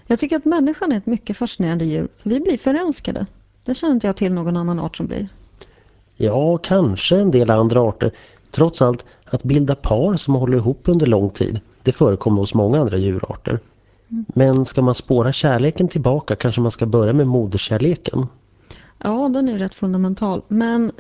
Jag tycker att människan är ett mycket fascinerande djur. För vi blir förälskade. Det känner inte jag till någon annan art som blir. Ja, kanske en del andra arter. Trots allt, att bilda par som håller ihop under lång tid, det förekommer hos många andra djurarter. Men ska man spåra kärleken tillbaka kanske man ska börja med moderskärleken. Ja, den är rätt fundamental. Men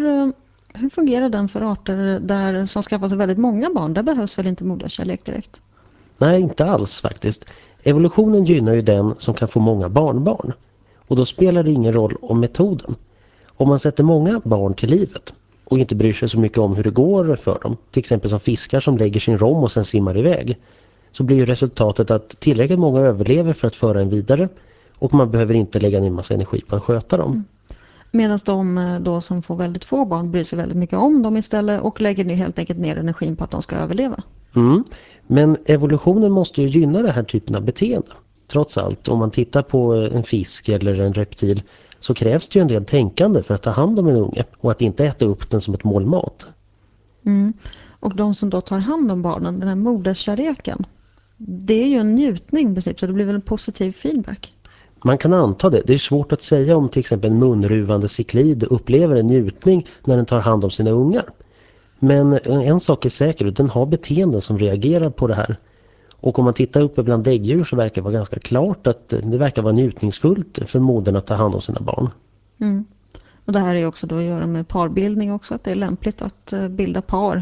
hur fungerar den för arter som skaffar sig väldigt många barn? Där behövs väl inte moderskärlek direkt? Nej, inte alls faktiskt. Evolutionen gynnar ju den som kan få många barnbarn. Och då spelar det ingen roll om metoden. Om man sätter många barn till livet och inte bryr sig så mycket om hur det går för dem, till exempel som fiskar som lägger sin rom och sen simmar iväg, så blir ju resultatet att tillräckligt många överlever för att föra en vidare och man behöver inte lägga ner massa energi på att sköta dem. Medan de då som får väldigt få barn bryr sig väldigt mycket om dem istället och lägger helt enkelt ner energin på att de ska överleva. Mm. Men evolutionen måste ju gynna den här typen av beteende. Trots allt, om man tittar på en fisk eller en reptil så krävs det ju en del tänkande för att ta hand om en unge och att inte äta upp den som ett mål mat. Mm. Och de som då tar hand om barnen, den här moderskärleken, det är ju en njutning i princip, så det blir väl en positiv feedback. Man kan anta det. Det är svårt att säga om till exempel en munruvande ciklid upplever en njutning när den tar hand om sina ungar. Men en sak är säker, den har beteenden som reagerar på det här. Och om man tittar uppe bland däggdjur så verkar det vara ganska klart att det verkar vara njutningsfullt för modern att ta hand om sina barn. Mm. Och det här är ju också då att göra med parbildning också, att det är lämpligt att bilda par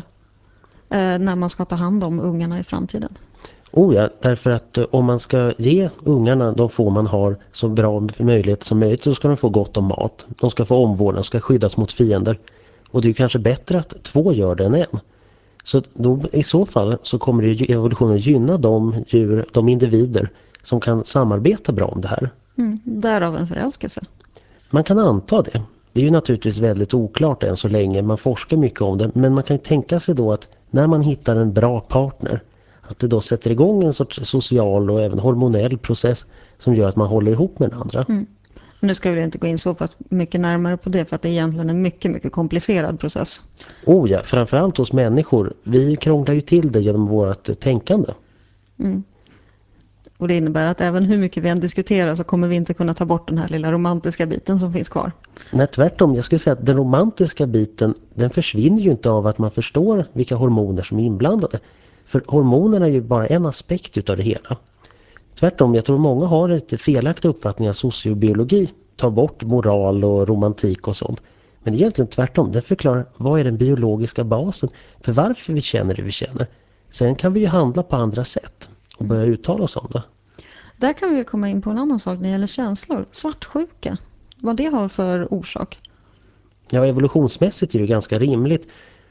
när man ska ta hand om ungarna i framtiden. Oh ja, därför att om man ska ge ungarna de få man har så bra möjlighet som möjligt så ska de få gott om mat. De ska få omvårdnad, de ska skyddas mot fiender. Och det är kanske bättre att två gör det än en. Så då, i så fall så kommer det evolutionen gynna de djur, de individer som kan samarbeta bra om det här. Därav en förälskelse. Man kan anta det. Det är ju naturligtvis väldigt oklart än så länge. Man forskar mycket om det. Men man kan tänka sig då att när man hittar en bra partner att det då sätter igång en sorts social och även hormonell process som gör att man håller ihop med den andra. Men nu ska vi inte gå in så pass mycket närmare på det för att det är egentligen en mycket, mycket komplicerad process. Oh ja, framförallt hos människor. Vi krånglar ju till det genom vårt tänkande. Och det innebär att även hur mycket vi än diskuterar så kommer vi inte kunna ta bort den här lilla romantiska biten som finns kvar. Nej, tvärtom. Jag skulle säga att den romantiska biten den försvinner ju inte av att man förstår vilka hormoner som är inblandade. För hormonerna är ju bara en aspekt utav det hela. Tvärtom, jag tror många har ett felaktigt uppfattning av sociobiologi. Ta bort moral och romantik och sånt. Men egentligen tvärtom, den förklarar vad är den biologiska basen för varför vi känner det vi känner. Sen kan vi ju handla på andra sätt och börja uttala oss om det. Där kan vi komma in på en annan sak när det gäller känslor. Svartsjuka. Vad det har för orsak. Ja, evolutionsmässigt är det ganska rimligt.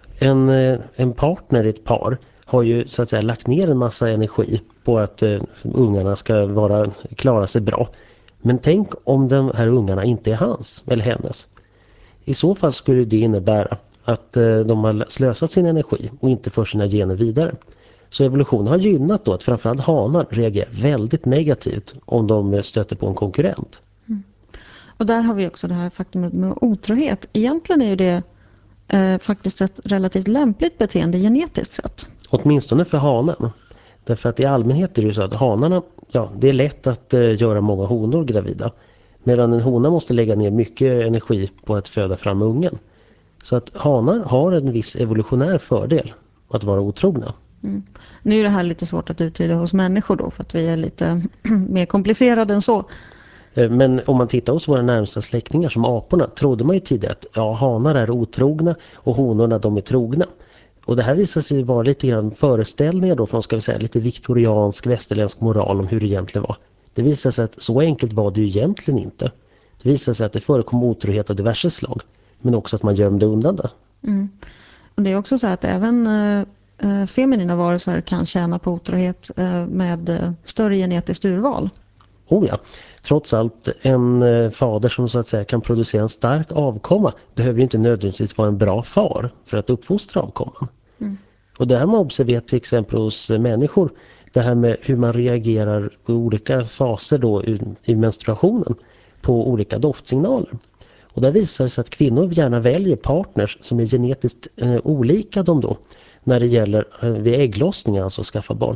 En partner i ett par har ju så att säga lagt ner en massa energi på att ungarna ska klara sig bra. Men tänk om de här ungarna inte är hans eller hennes. I så fall skulle det innebära att de har slösat sin energi och inte för sina gener vidare. Så evolutionen har gynnat då att framförallt hanar reagerar väldigt negativt om de stöter på en konkurrent. Och där har vi också det här faktumet med otrohet. Egentligen är ju det faktiskt ett relativt lämpligt beteende genetiskt sett. Åtminstone för hanen. Därför att i allmänhet är det ju så att hanarna, ja, det är lätt att göra många honor gravida. Medan en hona måste lägga ner mycket energi på att föda fram ungen. Så att hanar har en viss evolutionär fördel att vara otrogna. Nu är det här lite svårt att uttyda hos människor då för att vi är lite mer komplicerade än så. Men om man tittar hos våra närmsta släktingar som aporna trodde man ju tidigare att ja, hanar är otrogna och honorna de är trogna. Och det här visar sig vara lite grann föreställningar då från ska vi säga lite viktoriansk västerländsk moral om hur det egentligen var. Det visar sig att så enkelt var det ju egentligen inte. Det visar sig att det förekom otrohet av diverse slag men också att man gömde undan det. Och det är också så att även feminina varelser kan tjäna på otrohet med större genetiskt urval. Oh ja, trots allt en fader som så att säga kan producera en stark avkomma behöver ju inte nödvändigtvis vara en bra far för att uppfostra avkomman. Och det här man observerat till exempel hos människor, det här med hur man reagerar på olika faser då i menstruationen på olika doftsignaler. Och där visar det sig att kvinnor gärna väljer partners som är genetiskt olika dem då när det gäller vid ägglossningar, alltså att skaffa barn.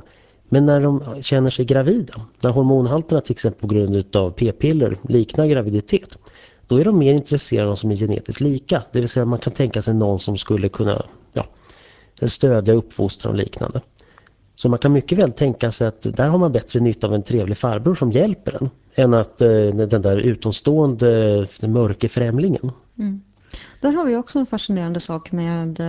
Men när de känner sig gravida, när hormonhalterna till exempel på grund av p-piller liknar graviditet, då är de mer intresserade av de som är genetiskt lika. Det vill säga man kan tänka sig någon som skulle kunna stödja uppfostran och liknande. Så man kan mycket väl tänka sig att där har man bättre nytta av en trevlig farbror som hjälper en än att den där utomstående mörke främlingen. Mm. Där har vi också en fascinerande sak med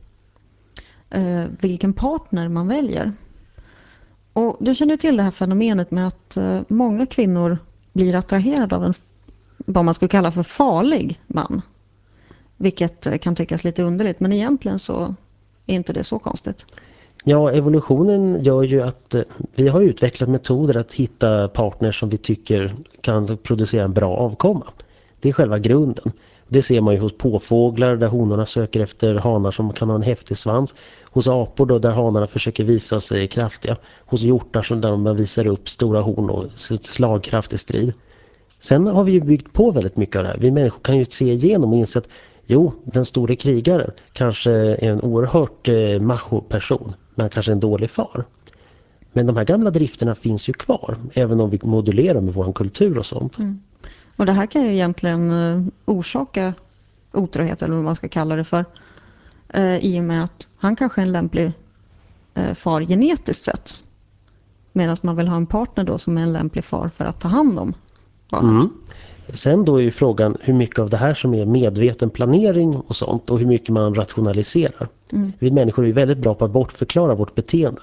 vilken partner man väljer. Och du känner till det här fenomenet med att många kvinnor blir attraherade av en, vad man skulle kalla för farlig man. Vilket kan tyckas lite underligt, men egentligen så är inte det så konstigt. Ja, evolutionen gör ju att vi har utvecklat metoder att hitta partners som vi tycker kan producera en bra avkomma. Det är själva grunden. Det ser man ju hos påfåglar där honorna söker efter hanar som kan ha en häftig svans. Hos apor då, där hanarna försöker visa sig kraftiga. Hos hjortar där man visar upp stora horn och slagkraft i strid. Sen har vi ju byggt på väldigt mycket av det här. Vi människor kan ju se igenom och inse att den store krigaren kanske är en oerhört macho-person, men kanske en dålig far. Men de här gamla drifterna finns ju kvar, även om vi modulerar med vår kultur och sånt. Mm. Och det här kan ju egentligen orsaka otrohet, eller vad man ska kalla det för, i och med att han kanske är en lämplig far genetiskt sett. Medan man vill ha en partner då som är en lämplig far för att ta hand om barnet. Mm. Sen då är ju frågan hur mycket av det här som är medveten planering och sånt och hur mycket man rationaliserar. Mm. Vi människor är väldigt bra på att bortförklara vårt beteende.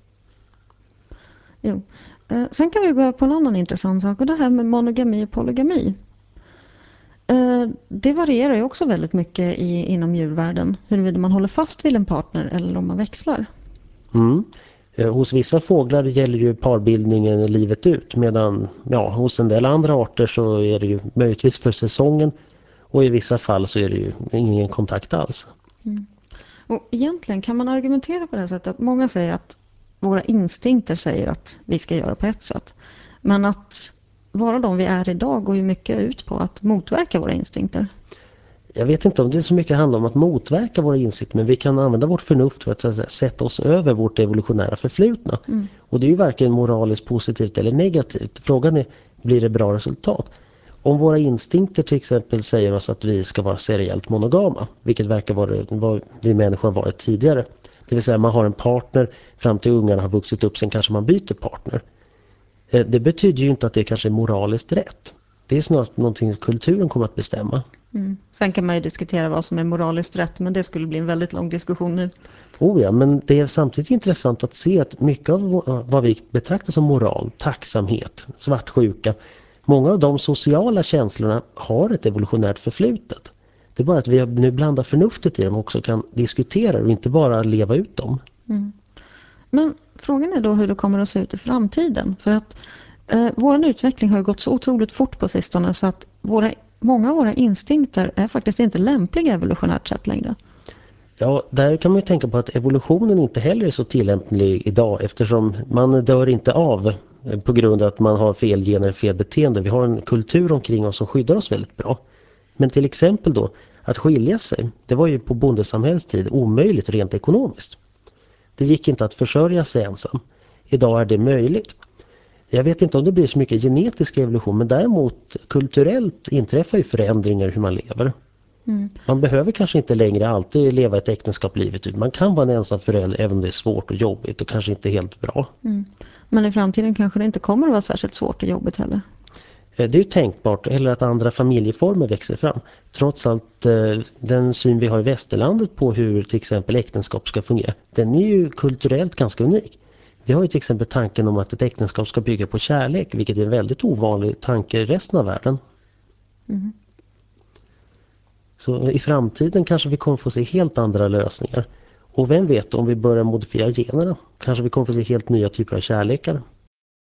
Jo. Sen kan vi gå på en annan intressant sak, och det här med monogami och polygami. Det varierar ju också väldigt mycket inom djurvärlden, huruvida man håller fast vid en partner eller om man växlar. Mm. Hos vissa fåglar gäller ju parbildningen livet ut, medan hos en del andra arter så är det ju möjligtvis för säsongen och i vissa fall så är det ju ingen kontakt alls. Mm. Och egentligen kan man argumentera på det här sättet att många säger att våra instinkter säger att vi ska göra på ett sätt. Men att vara de vi är idag går ju mycket ut på att motverka våra instinkter. Jag vet inte om det så mycket handlar om att motverka våra insikter, men vi kan använda vårt förnuft för att sätta oss över vårt evolutionära förflutna. Mm. Och det är ju varken moraliskt positivt eller negativt. Frågan är, blir det bra resultat? Om våra instinkter till exempel säger oss att vi ska vara seriellt monogama, vilket verkar vara vad vi människor har varit tidigare. Det vill säga man har en partner fram till ungarna har vuxit upp, sen kanske man byter partner. Det betyder ju inte att det kanske är moraliskt rätt. Det är snarare någonting kulturen kommer att bestämma. Mm. Sen kan man ju diskutera vad som är moraliskt rätt, men det skulle bli en väldigt lång diskussion nu. Men det är samtidigt intressant att se att mycket av vad vi betraktar som moral, tacksamhet, svartsjuka, många av de sociala känslorna har ett evolutionärt förflutet. Det är bara att vi nu blandar förnuftet i dem och också kan diskutera och inte bara leva ut dem. Mm. Men frågan är då hur det kommer att se ut i framtiden. För att vår utveckling har gått så otroligt fort på sistone så att många av våra instinkter är faktiskt inte lämpliga evolutionärt sett längre. Ja, där kan man ju tänka på att evolutionen inte heller är så tillämplig idag eftersom man dör inte av på grund av att man har fel gener, fel beteende. Vi har en kultur omkring oss som skyddar oss väldigt bra. Men till exempel då, att skilja sig, det var ju på bondesamhällets tid omöjligt rent ekonomiskt. Det gick inte att försörja sig ensam. Idag är det möjligt. Jag vet inte om det blir så mycket genetisk evolution, men däremot kulturellt inträffar ju förändringar i hur man lever. Mm. Man behöver kanske inte längre alltid leva ett äktenskap livet ut. Man kan vara en ensam förälder även om det är svårt och jobbigt och kanske inte helt bra. Mm. Men i framtiden kanske det inte kommer att vara särskilt svårt och jobbigt heller. Det är ju tänkbart, eller att andra familjeformer växer fram. Trots allt den syn vi har i västerlandet på hur till exempel äktenskap ska fungera, den är ju kulturellt ganska unik. Vi har ju till exempel tanken om att ett äktenskap ska bygga på kärlek, vilket är en väldigt ovanlig tanke i resten av världen. Mm. Så i framtiden kanske vi kommer få se helt andra lösningar. Och vem vet, om vi börjar modifiera generna kanske vi kommer få se helt nya typer av kärlekar.